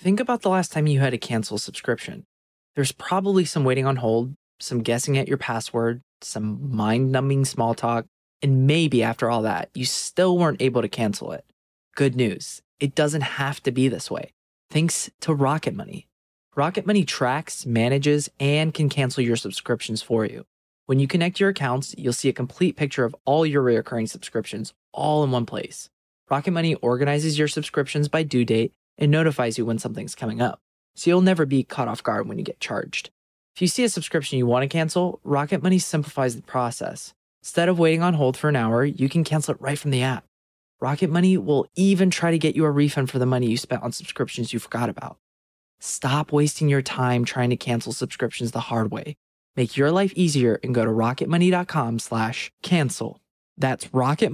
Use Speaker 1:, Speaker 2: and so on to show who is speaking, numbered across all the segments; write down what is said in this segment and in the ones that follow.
Speaker 1: Think about the last time you had to cancel a subscription. There's probably some waiting on hold, some guessing at your password, some mind numbing small talk, and maybe after all that, you still weren't able to cancel it. Good news, it doesn't have to be this way. Thanks to Rocket Money. Rocket Money tracks, manages, and can cancel your subscriptions for you. When you connect your accounts, you'll see a complete picture of all your recurring subscriptions all in one place. Rocket Money organizes your subscriptions by due date and notifies you when something's coming up, so you'll never be caught off guard when you get charged. If you see a subscription you want to cancel, Rocket Money simplifies the process. Instead of waiting on hold for an hour, you can cancel it right from the app. Rocket Money will even try to get you a refund for the money you spent on subscriptions you forgot about. Stop wasting your time trying to cancel subscriptions the hard way. Make your life easier and go to rocketmoney.com/cancel. That's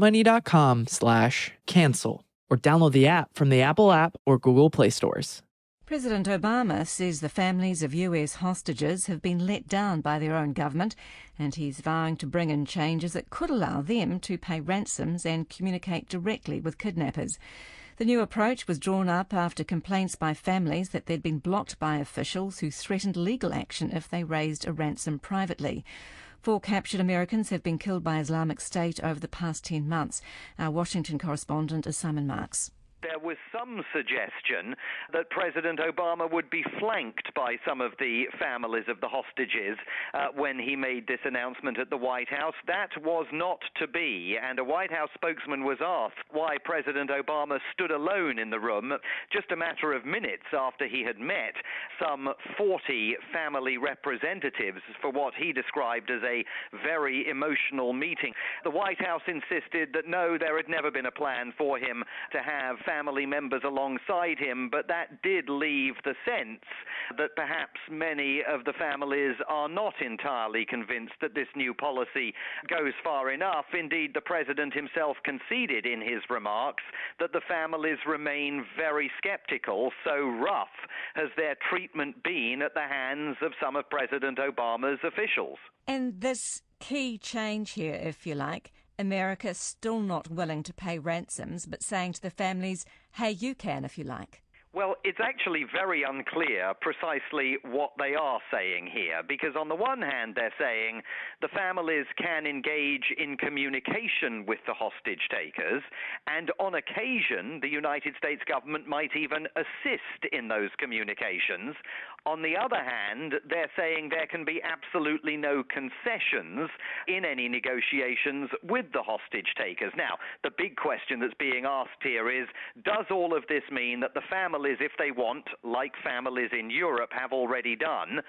Speaker 1: rocketmoney.com/cancel. Or download the app from the Apple app or Google Play stores.
Speaker 2: President Obama says the families of US hostages have been let down by their own government, and he's vowing to bring in changes that could allow them to pay ransoms and communicate directly with kidnappers. The new approach was drawn up after complaints by families that they'd been blocked by officials who threatened legal action if they raised a ransom privately. 4 captured Americans have been killed by Islamic State over the past 10 months. Our Washington correspondent is Simon Marks.
Speaker 3: There was some suggestion that President Obama would be flanked by some of the families of the hostages when he made this announcement at the White House. That was not to be, and a White House spokesman was asked why President Obama stood alone in the room just a matter of minutes after he had met some 40 family representatives for what he described as a very emotional meeting. The White House insisted that no, there had never been a plan for him to have family members alongside him, but that did leave the sense that perhaps many of the families are not entirely convinced that this new policy goes far enough. Indeed, the president himself conceded in his remarks that the families remain very skeptical. So rough has their treatment been at the hands of some of President Obama's officials.
Speaker 2: And this key change here, if you like, America still not willing to pay ransoms, but saying to the families, hey, you can if you like.
Speaker 3: Well, it's actually very unclear precisely what they are saying here, because on the one hand, they're saying the families can engage in communication with the hostage takers, and on occasion, the United States government might even assist in those communications. On the other hand, they're saying there can be absolutely no concessions in any negotiations with the hostage takers. Now, the big question that's being asked here is, does all of this mean that the families, if they want, like families in Europe have already done,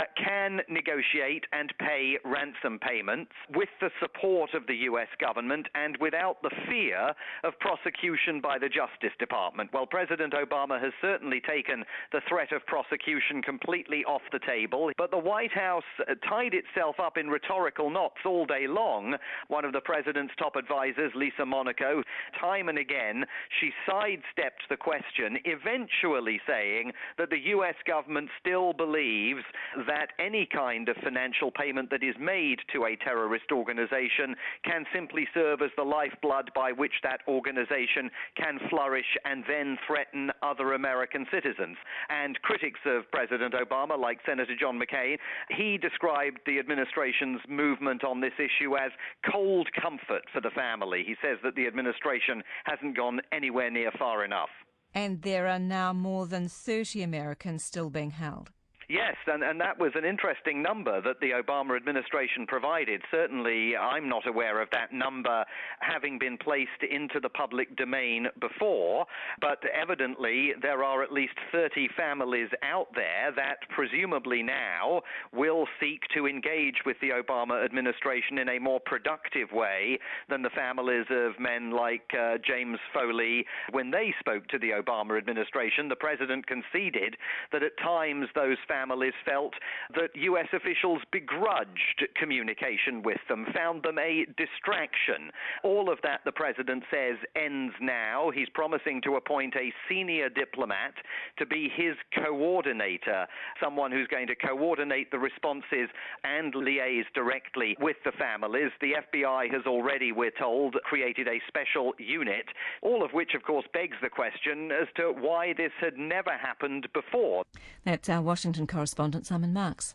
Speaker 3: can negotiate and pay ransom payments with the support of the U.S. government and without the fear of prosecution by the Justice Department? Well, President Obama has certainly taken the threat of prosecution completely off the table, but the White House tied itself up in rhetorical knots all day long. One of the president's top advisors, Lisa Monaco, time and again, she sidestepped the question, eventually saying that the U.S. government still believes that any kind of financial payment that is made to a terrorist organization can simply serve as the lifeblood by which that organization can flourish and then threaten other American citizens. And critics of President Obama, like Senator John McCain, he described the administration's movement on this issue as cold comfort for the family. He says that the administration hasn't gone anywhere near far enough.
Speaker 2: And there are now more than 30 Americans still being held.
Speaker 3: Yes, and that was an interesting number that the Obama administration provided. Certainly, I'm not aware of that number having been placed into the public domain before, but evidently there are at least 30 families out there that presumably now will seek to engage with the Obama administration in a more productive way than the families of men like James Foley. When they spoke to the Obama administration, the president conceded that at times those families families felt that U.S. officials begrudged communication with them, found them a distraction. All of that, the president says, ends now. He's promising to appoint a senior diplomat to be his coordinator, someone who's going to coordinate the responses and liaise directly with the families. The FBI has already, we're told, created a special unit, all of which, of course, begs the question as to why this had never happened before.
Speaker 2: That's our Washington correspondent, Simon Marks.